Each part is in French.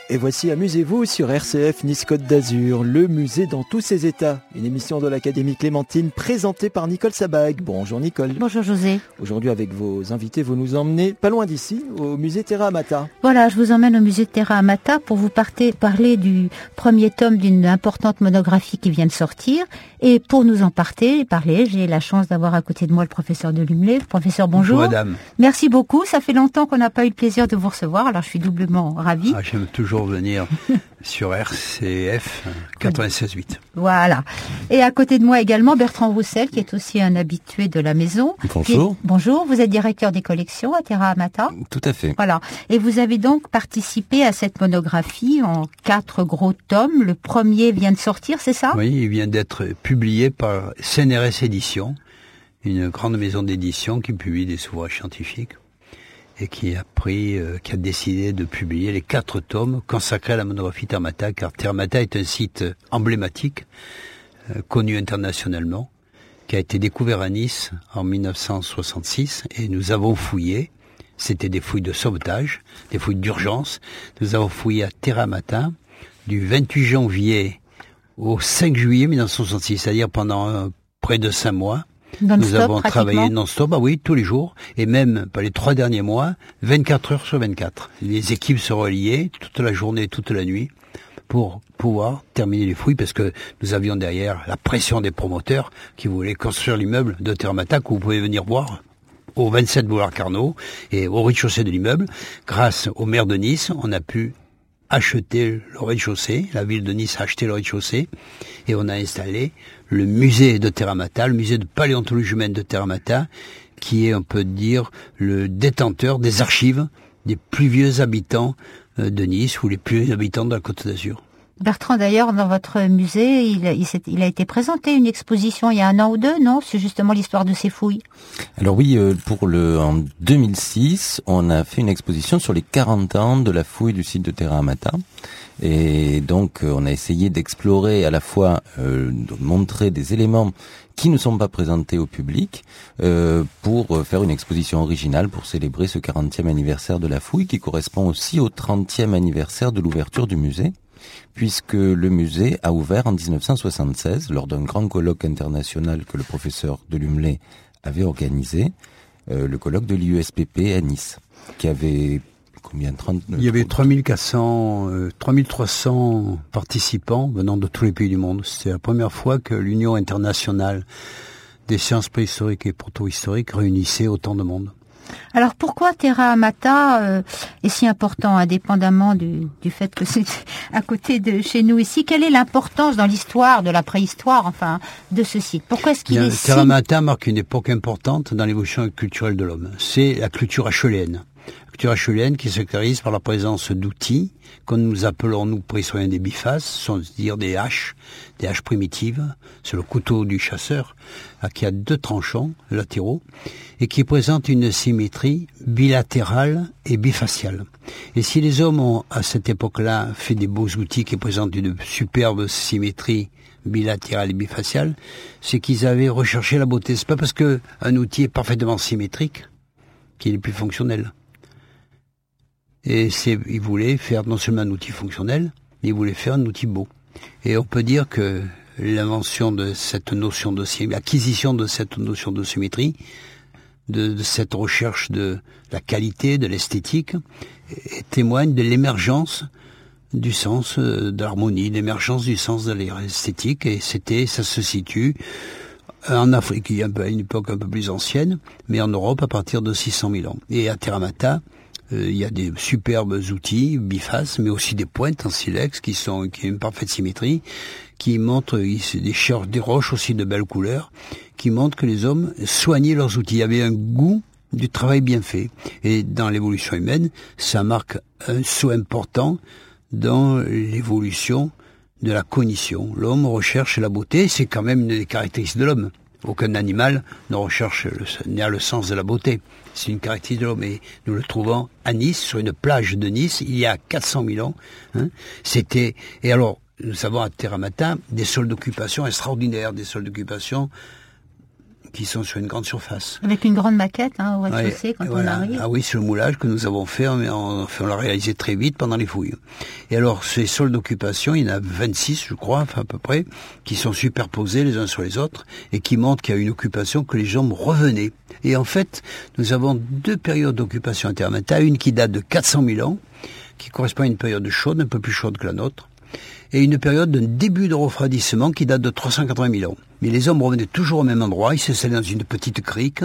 Et voici Amusez-vous sur RCF Nice Côte d'Azur, le musée dans tous ses états. Une émission de l'Académie Clémentine présentée par Nicole Sabag. Bonjour Nicole. Bonjour José. Aujourd'hui avec vos invités, vous nous emmenez pas loin d'ici, au musée Terra Amata. Voilà, je vous emmène au musée Terra Amata pour vous parler du premier tome d'une importante monographie qui vient de sortir. Et pour nous en parler, j'ai la chance d'avoir à côté de moi le professeur Delumlé. Professeur, bonjour. Bonjour madame. Merci beaucoup, ça fait longtemps qu'on n'a pas eu le plaisir de vous recevoir, alors je suis doublement ravie. J'aime toujours venir sur RCF 96.8. Voilà. Et à côté de moi également Bertrand Roussel, qui est aussi un habitué de la maison. Bonjour. Bonjour, vous êtes directeur des collections à Terra Amata. Tout à fait. Voilà. Et vous avez donc participé à cette monographie en 4 gros tomes. Le premier vient de sortir, c'est ça? Oui, il vient d'être publié par CNRS Éditions, une grande maison d'édition qui publie des ouvrages scientifiques et qui a décidé de publier les 4 tomes consacrés à la monographie Terra Amata, car Terra Amata est un site emblématique, connu internationalement, qui a été découvert à Nice en 1966, et nous avons fouillé. C'était des fouilles de sauvetage, des fouilles d'urgence. Nous avons fouillé à Terra Amata du 28 janvier au 5 juillet 1966, c'est-à-dire pendant près de 5 mois. Nous avons travaillé non-stop, tous les jours, et même pas les 3 derniers mois, 24 heures sur 24. Les équipes se reliaient toute la journée, toute la nuit, pour pouvoir terminer les fouilles, parce que nous avions derrière la pression des promoteurs qui voulaient construire l'immeuble de Terra Amata, que vous pouvez venir voir au 27 boulevard Carnot et au rez-de-chaussée de l'immeuble. Grâce au maire de Nice, on a pu acheter le rez-de-chaussée, la ville de Nice a acheté le rez-de-chaussée, et on a installé le musée de Terra Amata, le musée de paléontologie humaine de Terra Amata, qui est, on peut dire, le détenteur des archives des plus vieux habitants de Nice, ou les plus vieux habitants de la Côte d'Azur. Bertrand, d'ailleurs, dans votre musée, il a été présenté une exposition il y a 1 an ou 2, non? C'est justement l'histoire de ces fouilles. Alors oui, en 2006, on a fait une exposition sur les 40 ans de la fouille du site de Terra Amata. Et donc, on a essayé d'explorer à la fois, de montrer des éléments qui ne sont pas présentés au public, pour faire une exposition originale pour célébrer ce 40e anniversaire de la fouille, qui correspond aussi au 30e anniversaire de l'ouverture du musée, puisque le musée a ouvert en 1976 lors d'un grand colloque international que le professeur Delumlé avait organisé, le colloque de l'IUSPP à Nice, qui avait il y avait 3300 participants venant de tous les pays du monde. C'était la première fois que l'Union internationale des sciences préhistoriques et protohistoriques réunissait autant de monde. Alors pourquoi Terra Amata est si important, indépendamment du fait que c'est à côté de chez nous ici? Quelle est l'importance dans l'histoire de la préhistoire, de ce site? Pourquoi est-ce qu'il est Terra Amata marque une époque importante dans l'évolution culturelle de l'homme. C'est la culture acheuléenne. La culture acheuléenne qui se caractérise par la présence d'outils, que nous appelons, nous, préhistoriens, des bifaces, c'est-à-dire des haches primitives. C'est le couteau du chasseur, qui a 2 tranchants latéraux, et qui présente une symétrie bilatérale et bifaciale. Et si les hommes ont, à cette époque-là, fait des beaux outils qui présentent une superbe symétrie bilatérale et bifaciale, c'est qu'ils avaient recherché la beauté. C'est pas parce que un outil est parfaitement symétrique qu'il est plus fonctionnel. Et ils voulaient faire non seulement un outil fonctionnel, mais ils voulaient faire un outil beau. Et on peut dire que l'invention de cette notion de l'acquisition de cette notion de symétrie, de cette recherche de la qualité, de l'esthétique, témoigne de l'émergence du sens de l'harmonie, l'émergence du sens de l'esthétique. Et ça se situe en Afrique, il y a une époque un peu plus ancienne, mais en Europe à partir de 600 000 ans. Et à Terra Amata, il y a des superbes outils bifaces, mais aussi des pointes en silex qui ont une parfaite symétrie, qui montrent des roches aussi de belles couleurs, qui montrent que les hommes soignaient leurs outils. Il y avait un goût du travail bien fait. Et dans l'évolution humaine, ça marque un saut important dans l'évolution de la cognition. L'homme recherche la beauté, c'est quand même une des caractéristiques de l'homme. Aucun animal n'a le sens de la beauté. C'est une caractéristique de l'homme. Et nous le trouvons à Nice, sur une plage de Nice, il y a 400 000 ans. Et alors, nous avons à Terra Amata des sols d'occupation extraordinaires, des sols d'occupation qui sont sur une grande surface. Avec une grande maquette, au rez-de-chaussée, quand on arrive. Ah oui, c'est le moulage que nous avons fait, on l'a réalisé très vite pendant les fouilles. Et alors, ces sols d'occupation, il y en a 26, je crois, enfin à peu près, qui sont superposés les uns sur les autres, et qui montrent qu'il y a une occupation, que les gens revenaient. Et en fait, nous avons 2 périodes d'occupation à Terra Amata, une qui date de 400 000 ans, qui correspond à une période chaude, un peu plus chaude que la nôtre, et une période d'un début de refroidissement qui date de 380 000 ans. Mais les hommes revenaient toujours au même endroit, ils s'installaient dans une petite crique,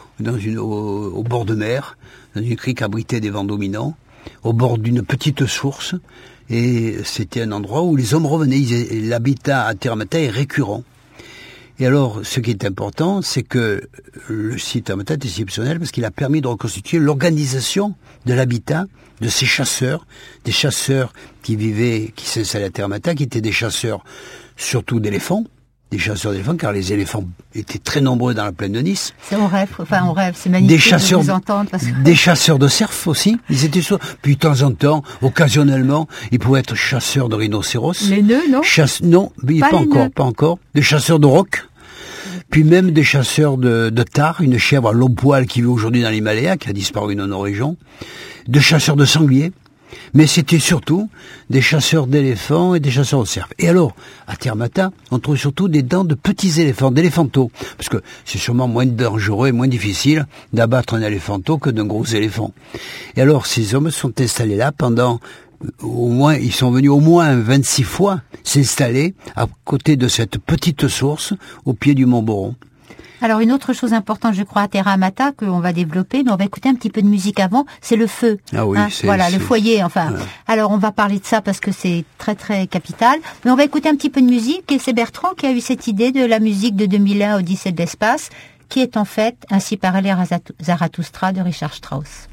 au bord de mer, dans une crique abritée des vents dominants, au bord d'une petite source, et c'était un endroit où les hommes revenaient, l'habitat à Terra Amata est récurrent. Et alors, ce qui est important, c'est que le site Terra Amata est exceptionnel parce qu'il a permis de reconstituer l'organisation de l'habitat de ces chasseurs, des chasseurs qui s'installaient à Terra Amata, qui étaient des chasseurs surtout d'éléphants, car les éléphants étaient très nombreux dans la plaine de Nice. C'est on rêve, c'est magnifique de vous entendre. Des chasseurs de cerfs aussi, ils étaient puis de temps en temps, occasionnellement, ils pouvaient être chasseurs de rhinocéros. Les nœuds, non? Non, pas encore. Des chasseurs de rocs. Puis même des chasseurs de tares, une chèvre à long poil qui vit aujourd'hui dans l'Himalaya, qui a disparu dans nos régions. De chasseurs de sangliers. Mais c'était surtout des chasseurs d'éléphants et des chasseurs de cerfs. Et alors, à Terra Amata, on trouve surtout des dents de petits éléphants, d'éléphantos. Parce que c'est sûrement moins dangereux et moins difficile d'abattre un éléphanto que d'un gros éléphant. Et alors, ces hommes sont installés là pendant ils sont venus au moins 26 fois s'installer à côté de cette petite source au pied du Mont Boron. Alors une autre chose importante, je crois, à Terra Amata, qu'on va développer, mais on va écouter un petit peu de musique avant, c'est le feu. Ah oui, le foyer, enfin. Ouais. Alors on va parler de ça parce que c'est très très capital, mais on va écouter un petit peu de musique, et c'est Bertrand qui a eu cette idée de la musique de 2001, Odyssée de l'espace, qui est en fait ainsi parallèle à Zarathustra de Richard Strauss.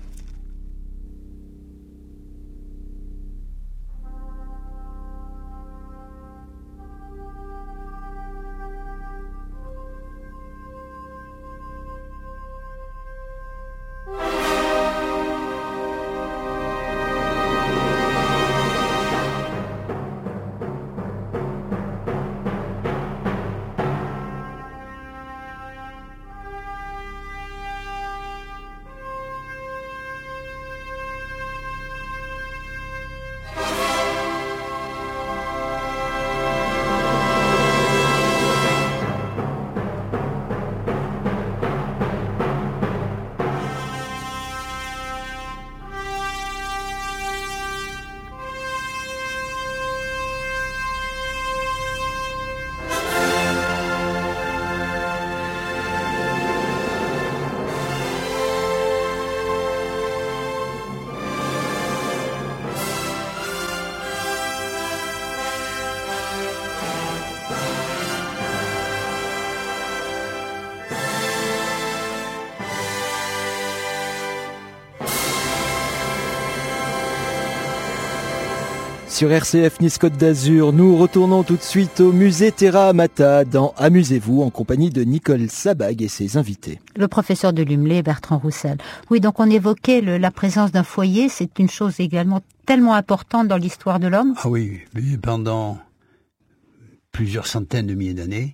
Sur RCF Nice Côte d'Azur, nous retournons tout de suite au musée Terra Amata dans Amusez-vous en compagnie de Nicole Sabag et ses invités. Le professeur de l'Umlé, Bertrand Roussel. Oui, donc on évoquait la présence d'un foyer, c'est une chose également tellement importante dans l'histoire de l'homme. Ah oui, pendant plusieurs centaines de milliers d'années,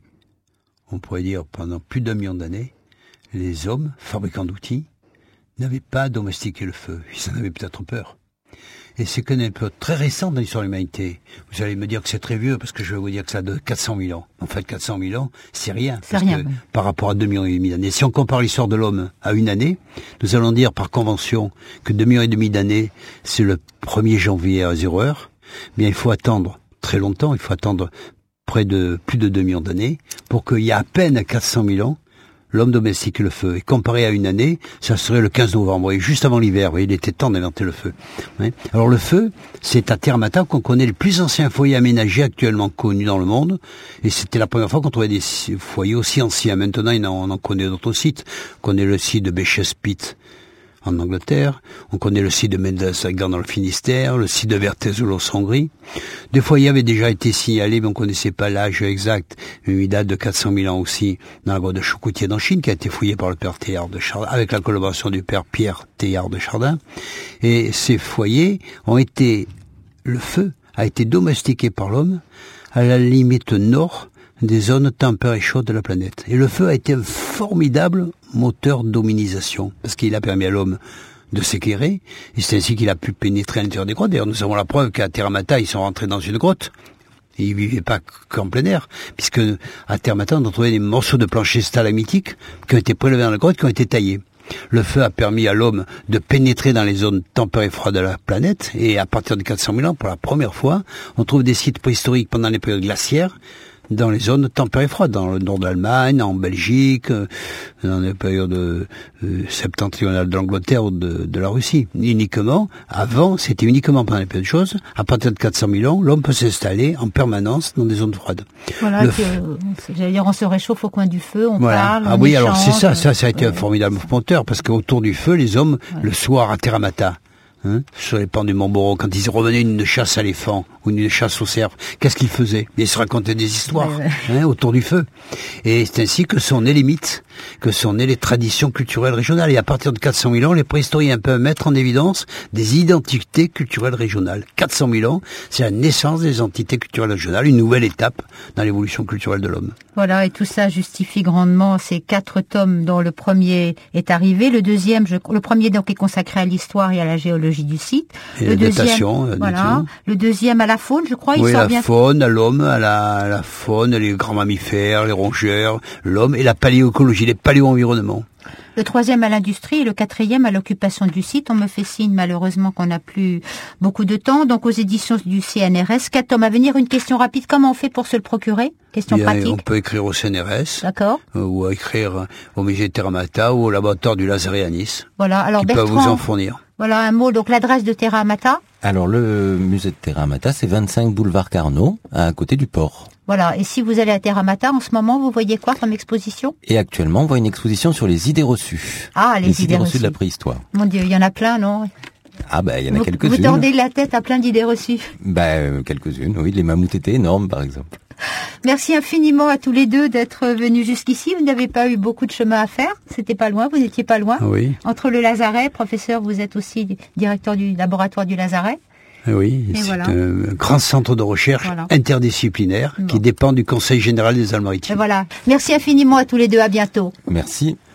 on pourrait dire pendant plus d'1 million d'années, les hommes, fabricants d'outils, n'avaient pas domestiqué le feu. Ils en avaient peut-être peur. Et c'est qu'une époque très récente dans l'histoire de l'humanité. Vous allez me dire que c'est très vieux, parce que je vais vous dire que ça a de 400 000 ans. En fait, 400 000 ans, c'est rien. Par rapport à 2,5 millions d'années. Si on compare l'histoire de l'homme à une année, nous allons dire par convention que 2,5 millions d'années, c'est le 1er janvier à 0 heure. Bien, il faut attendre très longtemps, il faut attendre plus de 2 millions d'années, pour qu'il y ait à peine 400 000 ans, l'homme domestique le feu. Et comparé à une année, ça serait le 15 novembre, et juste avant l'hiver. Vous voyez, il était temps d'inventer le feu. Ouais. Alors le feu, c'est à Terra Amata qu'on connaît le plus ancien foyer aménagé actuellement connu dans le monde. Et c'était la première fois qu'on trouvait des foyers aussi anciens. Maintenant, on en connaît d'autres sites. On connaît le site de Beches Pit en Angleterre, on connaît le site de Mendelsegger dans le Finistère, le site de Vertezoulos en Hongrie. Des foyers avaient déjà été signalés, mais on connaissait pas l'âge exact, mais il date de 400 000 ans aussi, dans la grotte de Chocoutier en Chine, qui a été fouillée par le père Théard de Chardin, avec la collaboration du père Pierre Théard de Chardin. Et ces foyers le feu a été domestiqué par l'homme à la limite nord des zones tempérées et chaudes de la planète. Et le feu a été un formidable moteur d'hominisation, parce qu'il a permis à l'homme de s'éclairer, et c'est ainsi qu'il a pu pénétrer à l'intérieur des grottes. D'ailleurs, nous avons la preuve qu'à Terra Mata, ils sont rentrés dans une grotte. Et ils vivaient pas qu'en plein air, puisque à Terra Mata, on a trouvé des morceaux de plancher stalagmitique qui ont été prélevés dans la grotte, qui ont été taillés. Le feu a permis à l'homme de pénétrer dans les zones tempérées et froides de la planète, et à partir de 400 000 ans, pour la première fois, on trouve des sites préhistoriques pendant les périodes glaciaires, dans les zones tempérées et froides, dans le nord de l'Allemagne, en Belgique, dans les périodes septentrionales de l'Angleterre ou de la Russie. Uniquement, avant, c'était uniquement pendant les périodes chaudes. À partir de 400 000 ans, l'homme peut s'installer en permanence dans des zones froides. Voilà, j'allais dire, on se réchauffe au coin du feu, on parle, on échange, alors c'est ça, ça a été un formidable moteur, parce qu'autour du feu, les hommes, le soir à Terra Mata, sur les pans du Mont Boro, quand ils revenaient d'une chasse à l'éléphant ou d'une chasse aux cerfs, qu'est-ce qu'ils faisaient? Ils se racontaient des histoires autour du feu. Et c'est ainsi que sont nées les mythes, que sont nées les traditions culturelles régionales. Et à partir de 400 000 ans, les préhistoriens peuvent mettre en évidence des identités culturelles régionales. 400 000 ans, c'est la naissance des entités culturelles régionales, une nouvelle étape dans l'évolution culturelle de l'homme. Voilà, et tout ça justifie grandement ces 4 tomes dont le premier est arrivé. Le deuxième, le premier donc est consacré à l'histoire et à la géologie du site. Et le la deuxième, datation, voilà. Le deuxième à la faune, je crois. Oui, il sort la faune, à l'homme, à la faune, les grands mammifères, les rongeurs, l'homme et la paléoécologie, les paléo-environnements. Le troisième à l'industrie et le quatrième à l'occupation du site. On me fait signe malheureusement qu'on n'a plus beaucoup de temps. Donc aux éditions du CNRS, 4 tomes à venir. Une question rapide, comment on fait pour se le procurer? Question pratique. On peut écrire au CNRS. D'accord. Ou écrire au musée Terra Mata ou au laboratoire du Lazaret à Nice. Voilà, alors qui Bertrand, peuvent vous en fournir. Voilà un mot, donc l'adresse de Terra Mata. Alors le musée de Terra Mata, c'est 25 boulevard Carnot, à côté du port. Voilà, et si vous allez à Terra Mata, en ce moment, vous voyez quoi comme exposition? Et actuellement, on voit une exposition sur les idées reçues. Ah, les idées reçues de la préhistoire. Mon Dieu, il y en a plein, non? Ah il y en a quelques-unes. Vous tordez la tête à plein d'idées reçues. Quelques-unes, oui. Les mammouths étaient énormes, par exemple. Merci infiniment à tous les deux d'être venus jusqu'ici. Vous n'avez pas eu beaucoup de chemin à faire. C'était pas loin, vous n'étiez pas loin. Oui. Entre le Lazaret, professeur, vous êtes aussi directeur du laboratoire du Lazaret. Oui, c'est un grand centre de recherche interdisciplinaire qui dépend du Conseil général des Alpes-Maritimes. Voilà. Merci infiniment à tous les deux. À bientôt. Merci.